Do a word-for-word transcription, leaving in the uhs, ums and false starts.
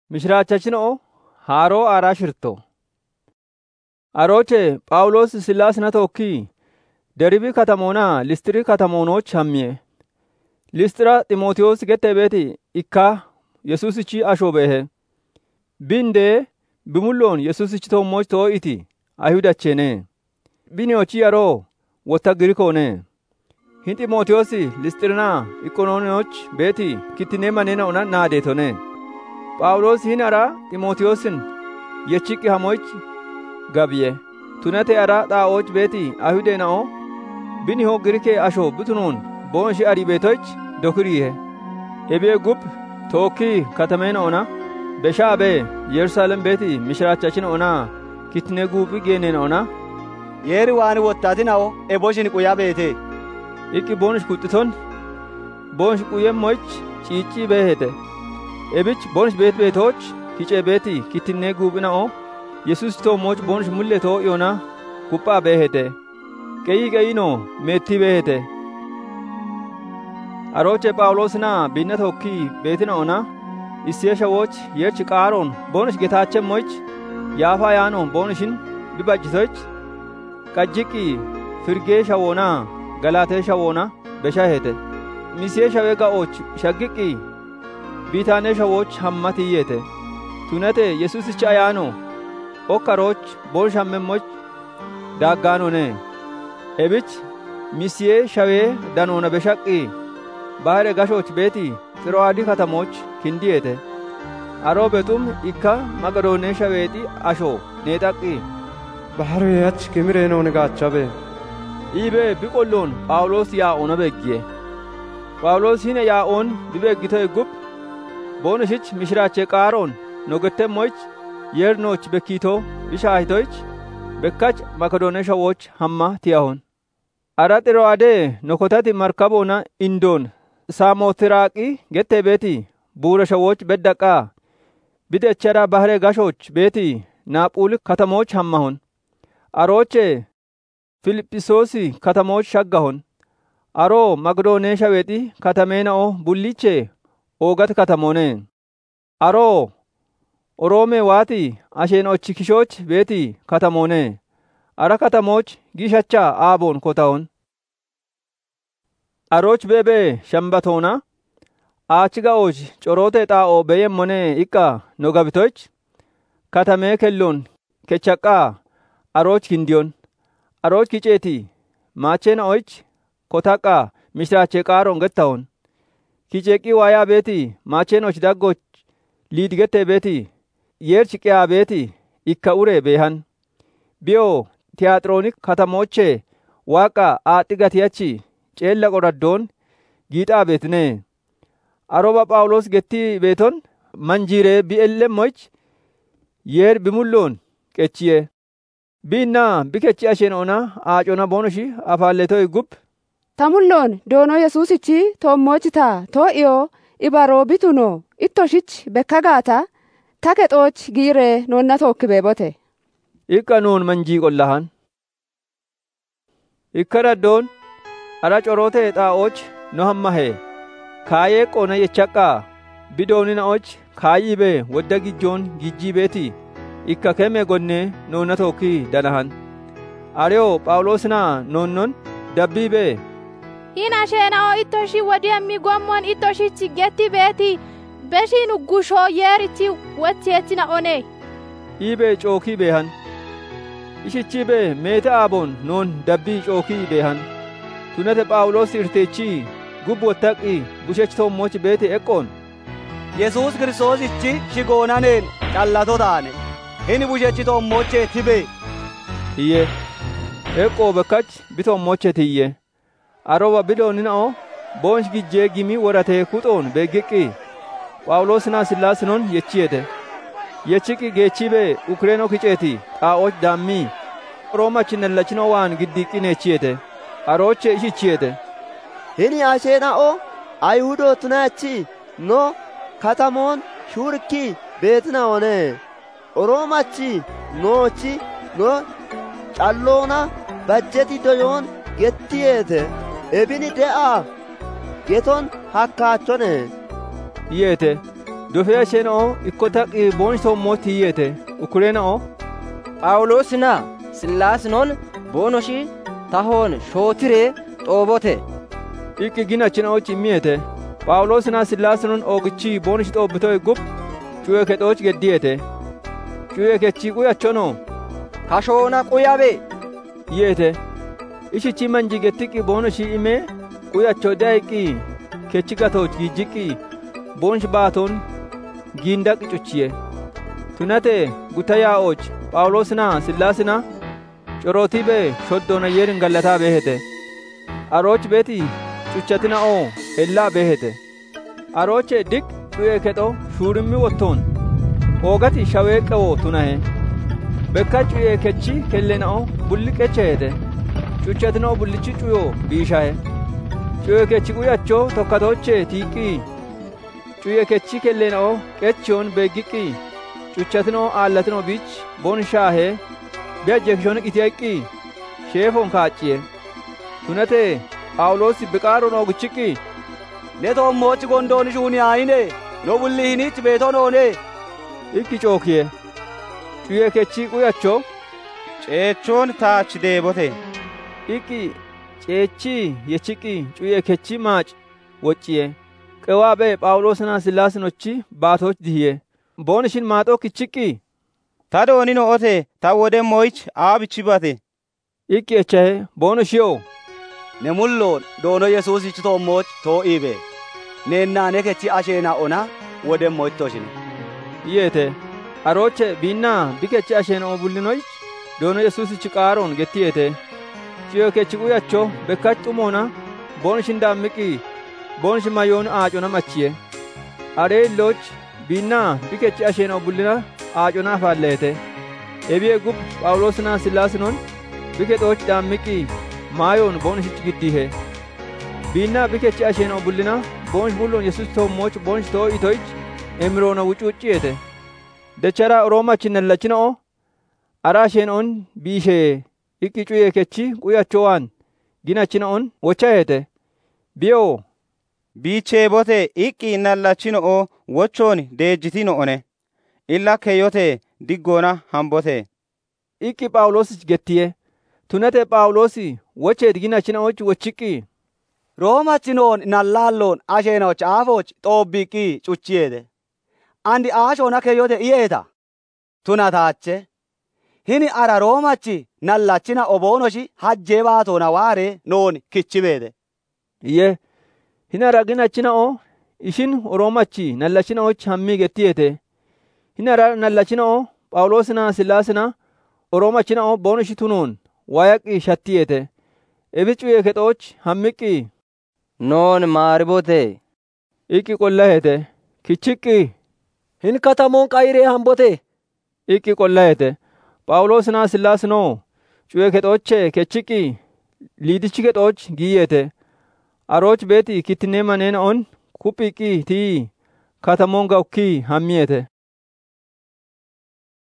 Mishiraachachinoo haaroo aaraa shirto. Arooche Phaawulos Sillaasina tokkii Deribii katamoonaa Listirii katamoonoch hammiye. Listira Xiimotewos gettebeeti ikkaa Yesuusichi ashoo beehe. Bindee bimulloon Yesuusichi tommoch too'iti Ayhudacheene. Biniyochi yaroo wotta Girikoone. Hin Xiimotewos Listirinaa Iqonoonoch beeti kittinee manena ona naadeetone. Phaawulos hin ara Xiimotewosin yechiqqi hamoch gabiye. Tunate ara xaa'och beeti Ayhudeena'oo binihoo Girikee ashoo bitunuun boonshi aribeetoch dokiriye. Ebee gub tookkii katameena ona beshaabee Yerusaalem beeti mishiraachachin ona kittinee guuphi geeneen ona yeeri waan wottaatina'o eboshin quyaa beete. Iqqi boonish kuxxiton boonish quyemmoch ciiccii beehete. Ebich boonish beet beetoch kicee beeti kittinee guuphina'oo Yesuus tommoch boonish mullee too'yoona kuphaa beehete. Qeyyii qeyyinoo meettii beehete. Arooche Phaawulosinaa binna tokkii beetina ona isiyee shawoch yerchi qaaroon boonish getaachemmoch yaafaa yaanoo boonishin bibajjitoch qajjiqqii firgee shawoonaa galaatee shawoona beshahete. Misiyee shawee ga'ooch shaggiqqii biitaanee shawoch hammatiyyeete. Tunate Yesuusichi ayaanoo okkarooch boonish hammemmoch daaggaanone. Ebich misiyee shawee danoona beshaqqii baare gashoch beeti Xiro'aadii katamoch kindiyeete. Aroo betum ikka Maqedoonee shaweexi ashoo neexaqqii baharee achi kimireenoo negaachabe. Iibee biqolloon Phaawulos yaa'oona beeggiye. Phaawulos hine yaa'oon bibeeggitoy gub boonishich mishiraachee qaaroon nogettemmoch yeernooch bekkiitoo bishaahitoch bekkach Maqedoonee shawoch hamma tiyahon. Ara Xiro'aadee nokotati markaboona indoon Saamootiraaqii gettee beeti buura shawoch beddaqaa bidechara baharee gashoch beeti Naaphuuli katamoch hammahon. Arooche Filiphissoosi katamoch shaggahon. Aroo Maqedoonee shaweexi katameena'oo bullichee oogat katamoone. Aroo Oroomee waati asheen ochi kishoch beeti katamoone. Ara katamoch gishachaa aaboon kotahon. Arooch beebee shambatoona aachi ga'ooch corootee xaa'oo beeyemmonee iqqa nogabitoch katamee kelloon kechaqqaa arooch kindiyon. Arooch kiceeti maacheena'och kotaqqaa mishiraachee qaaroon gettahon. Kiceeqqii waayaa beeti maacheenoch daggoch liid gettee beeti yeerchi qiyaa beeti ikka uree beehan. Biyoo Tiyaaxiroonik katamochee waaqa aaxxi gatiyachi ceella qoraddoon giixaa beetnee. Arooba Phaawulos gettii beeton manjiiree bi'ellemmoch yeer bimulloon qechiye. Biinnaa bikechi asheen ona aacona boonoshi afaalleetoy gub. Tamulloon doonoo Yesuusichi toommochitaa too'iyoo ibaroo bitunoo ittoshich bekka gaata takexooch giiree noonna tookki beebote. Iqqa nuun manjii qollahan. Ikka raddoon ara corootee xaa'ooch no hammahee kaayee qoona yechaqqaa bidoonina'och kaayii bee wodda gijjoon gijjii beeti ikka kemee gonnee noonna tookkii danahan. Ariyoo Phaawulosinaa noonnon dabbii bee hin asheena'oo ittoshi wodiyammi gommon ittoshichi getti beeti beshiin gushoo yeerichi wottiyeechina one. Iibee cookii beehan. Ishichi bee meete aaboon noon dabbii cookii beehan. Tunate Phaawulos irteechii gub wottaqii bushech tommoch beete eqqoon. Yesuus Kiristoosichi shigoonaneen callato taane. Hini bushechi tommochee tibee. Iyye. Eqqoo bekkach bitommochee tiyye. Arooba bidoonina'oo boonsh gijjee gimii woratee kuxoon beeggiqqii. Phaawulosinaa Sillaasinon yechiyeete. Yechiqqi geechii bee Ukreenoo kiceeti xaa'ooch daammii. Roomachi nallachinoo waan giddiiqqii neechiyete. Arooche ishichiyete. Hini asheena'oo Ayhudootunachi no katamoon shurkii beetina one. Oroomachi noochi no calloona bajjeti doyoon gettiyeete. Ebini de'a geton hakkaachone. Yeete dofee asheena'oo ikkotaqii boonshi toommooti hiyyeete ukureena'oo phaawulosina sillaasinoon boonoshi tahoon shootiree xoobote iqqi gina achina'ochi immiyete phaawulosina sillaasinoon oogichi boonishi xoobbitoy gub cuye kexooch geddiyete cuye kechi quyachono kashoona quyabe yiyete ishichi manjigettiqqi boonoshi imee quyacho dayiqqi kechi gatooch giijjiqqi boonshi baatoon giindaqi cuchiye tunate guta yaa'ooch phaawulosina sillaasina corootii bee shoddoona yeerin gallataa beehete arooch beeti cuchatina'oo ellaa beehete arooche diq cuye kexo shuurimmi wottoon oogati shaweeqqewoo tunahe bekka cuye kechi kellena'o bulli qechehete cuchatina'o bullichi cuyo biishahe cuye kechi quyachoo tokkatooche tiiqqii cuye kechi kellena'o qechiyoon beeggiqqii cuchatina'o aallatina'o biich boonshaahe biajjekishoon qitiyaiqqii sheefoon kaacciye tunate phaawulosi biqaaroon oogichiqqii ne toommochi gondoon shuuni aayine no bulli hiniich beeton oone ikki cookiye cuye kechi quyachoo ceechoon taach deebote iqqi ceechii yechiqqii cuye kechi maac wocciye qewaa bee phaawulosina sillaasinochi baatooch dihiye boonishin maaxoo kichiqqii ta dooni no'ote ta wode moyich aabichi bate iqqi echahe boonoshiyoo ne mulloon doono yesuusichi toommoch too'iibe neennaane kechi asheenaa ona wode moyttoshine yiyete arooche biinnaa bikechi asheena'o bullinoyich doono yesuusichi qaaroon gettiyete cuyo kechi quyacho bekkach xumoona boonishin daammiqqii boonishi mayoon aacona machiye aree illooch biinnaa bikechi asheena'o bullina aacona afaalleete ebiye gub phaawulosina sillaasinoon bikexooch daammiqqii maayoon boonishichi giddiihe biinnaa bikechi asheena'o bullina boonish bulloon yesuus toommoch boonish too itoyich emiroona wucuucciyete dechara oroomachi nallachina'o ara asheena'on biishee iqqi cuye kechi quyachowaan ginachina'on wochahete biyoo biicheebote iqqi nallachino'o wochoon deejjitino'one illa keyyote diggoona hambote iqqi phaawulosich gettiye tunate phaawulosi wocheet ginachina'och wochiqqii roomachinoon nallaalloon asheenaoch aafoch xoobbiqqii cuchiyeete andi aashoona keyyote iyeeta tunataache hini ara roomachi nallachina oboonoshi hajjee baatoona waare noon kichibeete iye hini ara ginachina'o ishin oroomachi nallachina'och hammii gettiyete hini ara nallachina'o phaawulosina sillaasina oroomachina'o boonoshi tunoon wayaqqii shattiyete ebi cuye kexooch hammiqqii noon maaribote iqqi qollahete kichiqqii hin katamoon qayree hambote iqqi qollahete phaawulosina sillaasinoo cuye kexooche kechiqqii liidichi kexooch giiyete arooch beeti kittinee maneena'on kuphiiqqii tii katamoon gawukkii hammiyete